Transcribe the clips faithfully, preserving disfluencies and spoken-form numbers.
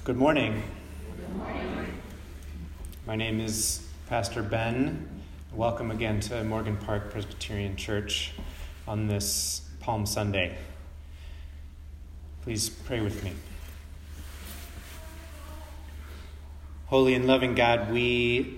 Good morning. Good morning. My name is Pastor Ben. Welcome again to Morgan Park Presbyterian Church on this Palm Sunday. Please pray with me. Holy and loving God, we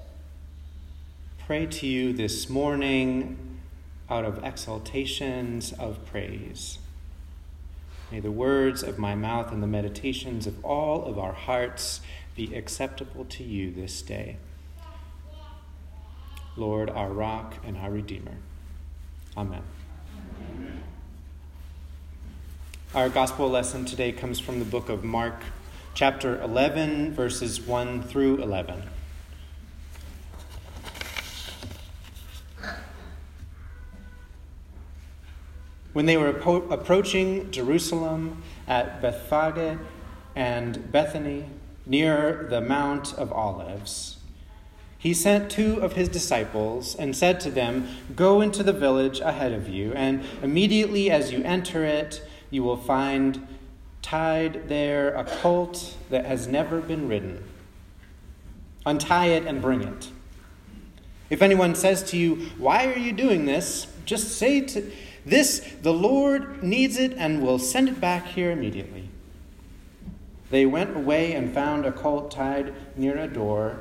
pray to you this morning out of exaltations of praise. May the words of my mouth and the meditations of all of our hearts be acceptable to you this day. Lord, our rock and our Redeemer. Amen. Amen. Our gospel lesson today comes from the book of Mark, chapter eleven, verses one through eleven. When they were appro- approaching Jerusalem at Bethphage and Bethany, near the Mount of Olives, he sent two of his disciples and said to them, "Go into the village ahead of you, and immediately as you enter it, you will find tied there a colt that has never been ridden. Untie it and bring it. If anyone says to you, 'Why are you doing this?' just say to this, 'The Lord needs it and will send it back here immediately.'" They went away and found a colt tied near a door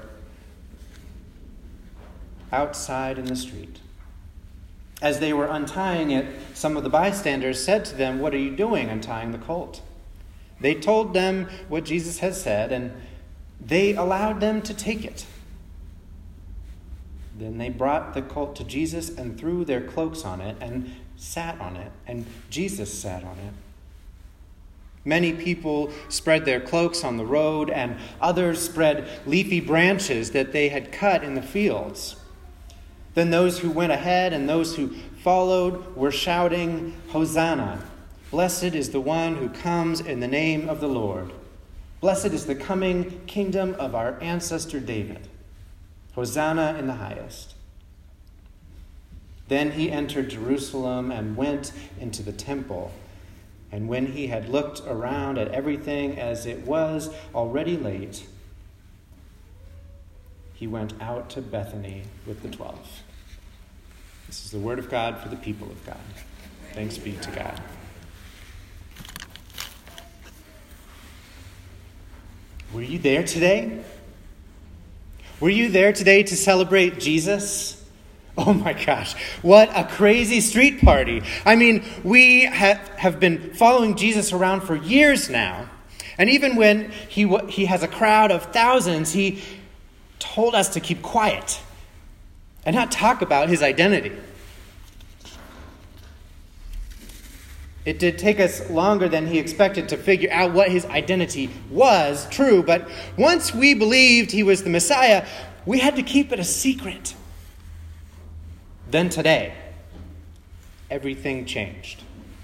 outside in the street. As they were untying it, some of the bystanders said to them, "What are you doing untying the colt?" They told them what Jesus had said, and they allowed them to take it. Then they brought the colt to Jesus and threw their cloaks on it and sat on it, and Jesus sat on it. Many people spread their cloaks on the road, and others spread leafy branches that they had cut in the fields. Then those who went ahead and those who followed were shouting, "Hosanna! Blessed is the one who comes in the name of the Lord. Blessed is the coming kingdom of our ancestor David. Hosanna in the highest." Then he entered Jerusalem and went into the temple. And when he had looked around at everything as it was already late, he went out to Bethany with the twelve. This is the word of God for the people of God. Thanks be to God. Were you there today? Were you there today to celebrate Jesus? Oh my gosh, what a crazy street party. I mean, we have, have been following Jesus around for years now. And even when he, he has a crowd of thousands, he told us to keep quiet and not talk about his identity. It did take us longer than he expected to figure out what his identity was, true, but once we believed he was the Messiah, we had to keep it a secret. Then today, everything changed.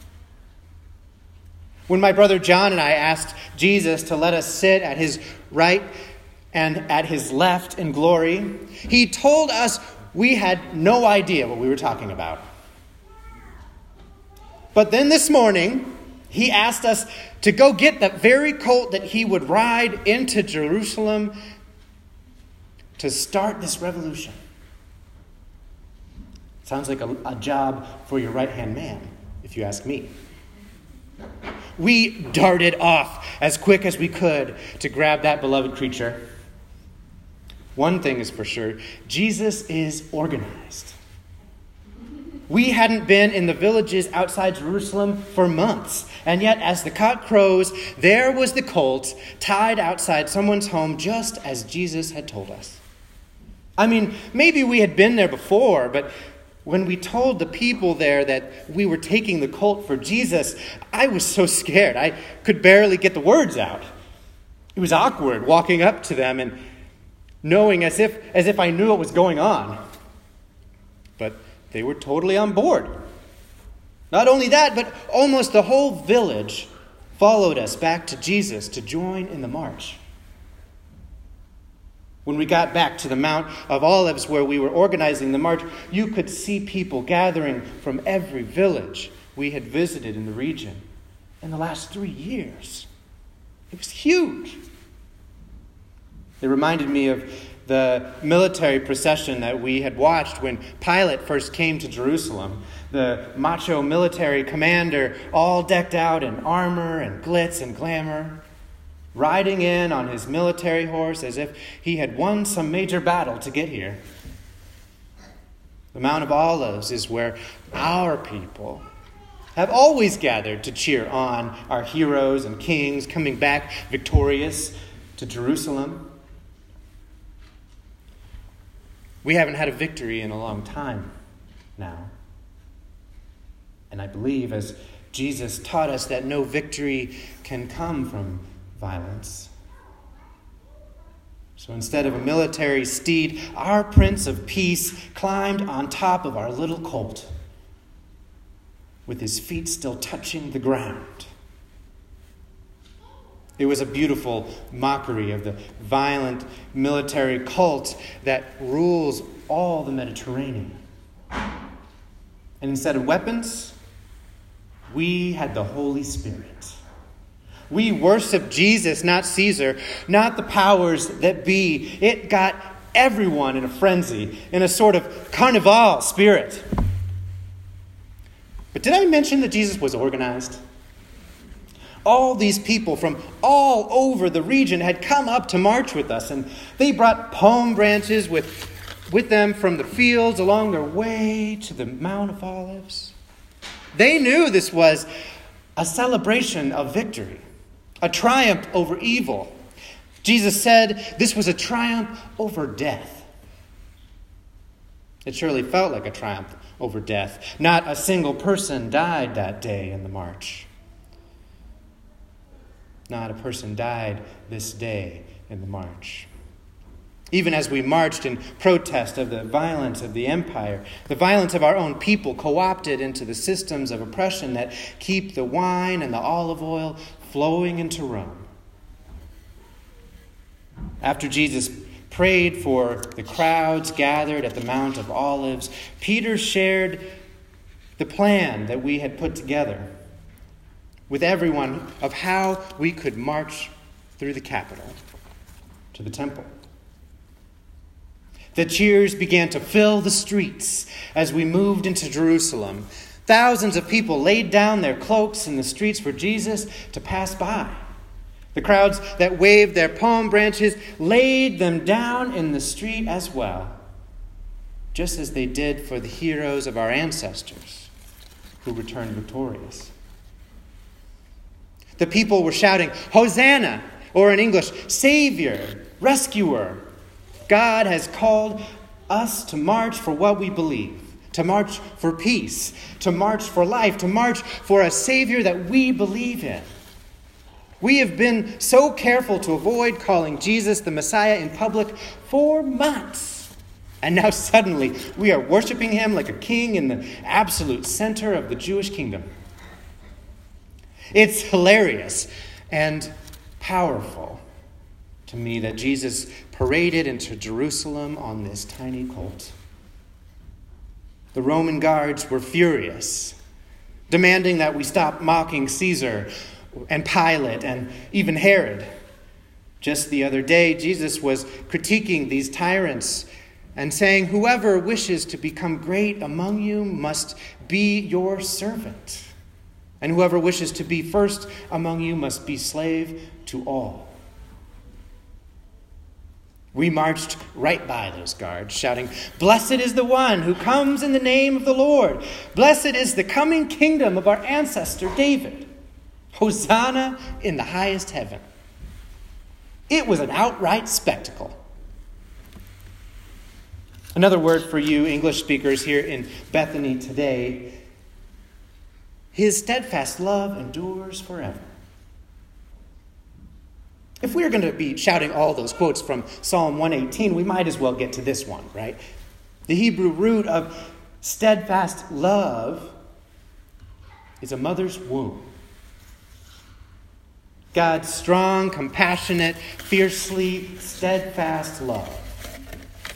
When my brother John and I asked Jesus to let us sit at his right and at his left in glory, he told us we had no idea what we were talking about. But then this morning, he asked us to go get that very colt that he would ride into Jerusalem to start this revolution. Sounds like a, a job for your right-hand man, if you ask me. We darted off as quick as we could to grab that beloved creature. One thing is for sure, Jesus is organized. We hadn't been in the villages outside Jerusalem for months, and yet as the cock crows, there was the colt tied outside someone's home just as Jesus had told us. I mean, maybe we had been there before, but when we told the people there that we were taking the colt for Jesus, I was so scared. I could barely get the words out. It was awkward walking up to them and knowing as if as if I knew what was going on. But they were totally on board. Not only that, but almost the whole village followed us back to Jesus to join in the march. When we got back to the Mount of Olives where we were organizing the march, you could see people gathering from every village we had visited in the region in the last three years. It was huge. It reminded me of the military procession that we had watched when Pilate first came to Jerusalem. The macho military commander, all decked out in armor and glitz and glamour, riding in on his military horse as if he had won some major battle to get here. The Mount of Olives is where our people have always gathered to cheer on our heroes and kings coming back victorious to Jerusalem. We haven't had a victory in a long time now. And I believe, as Jesus taught us, that no victory can come from violence. So instead of a military steed, our Prince of Peace climbed on top of our little colt, with his feet still touching the ground. It was a beautiful mockery of the violent military cult that rules all the Mediterranean. And instead of weapons, we had the Holy Spirit. We worshiped Jesus, not Caesar, not the powers that be. It got everyone in a frenzy, in a sort of carnival spirit. But did I mention that Jesus was organized? All these people from all over the region had come up to march with us, and they brought palm branches with, with them from the fields along their way to the Mount of Olives. They knew this was a celebration of victory, a triumph over evil. Jesus said this was a triumph over death. It surely felt like a triumph over death. Not a single person died that day in the march. Not a person died this day in the march. Even as we marched in protest of the violence of the empire, the violence of our own people co-opted into the systems of oppression that keep the wine and the olive oil flowing into Rome. After Jesus prayed for the crowds gathered at the Mount of Olives, Peter shared the plan that we had put together with everyone of how we could march through the capital to the temple. The cheers began to fill the streets as we moved into Jerusalem. Thousands of people laid down their cloaks in the streets for Jesus to pass by. The crowds that waved their palm branches laid them down in the street as well, just as they did for the heroes of our ancestors who returned victorious. The people were shouting, "Hosanna," or in English, "Savior, Rescuer." God has called us to march for what we believe, to march for peace, to march for life, to march for a Savior that we believe in. We have been so careful to avoid calling Jesus the Messiah in public for months. And now suddenly we are worshiping him like a king in the absolute center of the Jewish kingdom. It's hilarious and powerful to me that Jesus paraded into Jerusalem on this tiny colt. The Roman guards were furious, demanding that we stop mocking Caesar and Pilate and even Herod. Just the other day, Jesus was critiquing these tyrants and saying, "Whoever wishes to become great among you must be your servant. And whoever wishes to be first among you must be slave to all." We marched right by those guards, shouting, "Blessed is the one who comes in the name of the Lord. Blessed is the coming kingdom of our ancestor David. Hosanna in the highest heaven." It was an outright spectacle. Another word for you English speakers here in Bethany today: his steadfast love endures forever. If we are going to be shouting all those quotes from Psalm one eighteen, we might as well get to this one, right? The Hebrew root of steadfast love is a mother's womb. God's strong, compassionate, fiercely steadfast love.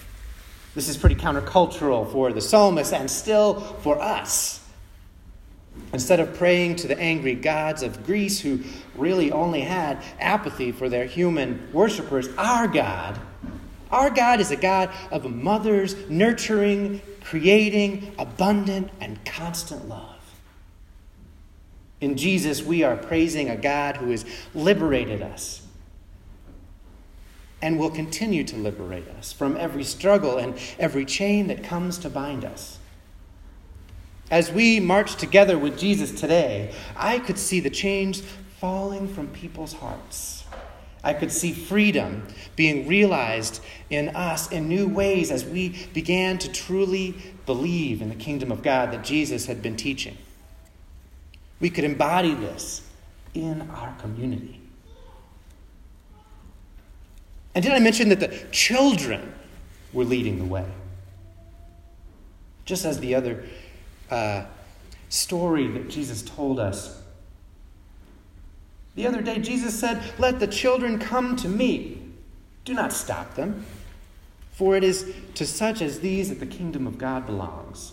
This is pretty countercultural for the psalmist and still for us. Instead of praying to the angry gods of Greece who really only had apathy for their human worshipers, our God, our God is a God of a mother's nurturing, creating, abundant, and constant love. In Jesus, we are praising a God who has liberated us and will continue to liberate us from every struggle and every chain that comes to bind us. As we march together with Jesus today, I could see the chains falling from people's hearts. I could see freedom being realized in us in new ways as we began to truly believe in the kingdom of God that Jesus had been teaching. We could embody this in our community. And did I mention that the children were leading the way? Just as the other uh, story that Jesus told us. The other day, Jesus said, "Let the children come to me. Do not stop them, for it is to such as these that the kingdom of God belongs."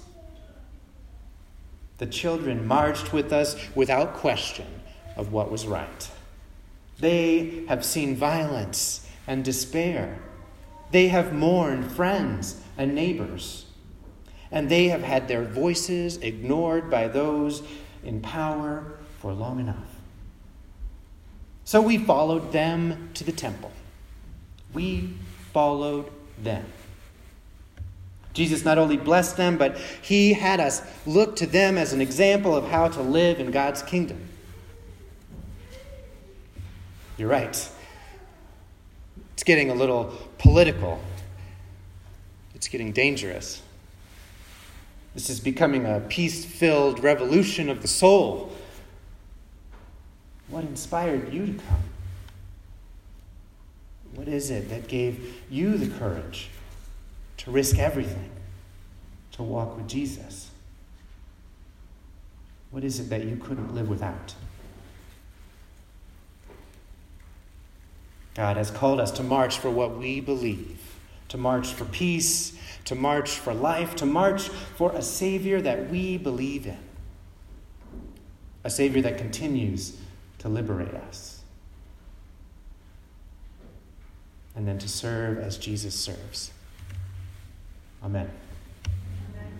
The children marched with us without question of what was right. They have seen violence and despair. They have mourned friends and neighbors. And they have had their voices ignored by those in power for long enough. So we followed them to the temple. We followed them. Jesus not only blessed them, but he had us look to them as an example of how to live in God's kingdom. You're right. It's getting a little political. It's getting dangerous. This is becoming a peace-filled revolution of the soul. What inspired you to come? What is it that gave you the courage to risk everything, to walk with Jesus? What is it that you couldn't live without? God has called us to march for what we believe, to march for peace, to march for life, to march for a Savior that we believe in, a Savior that continues to liberate us, and then to serve as Jesus serves. Amen.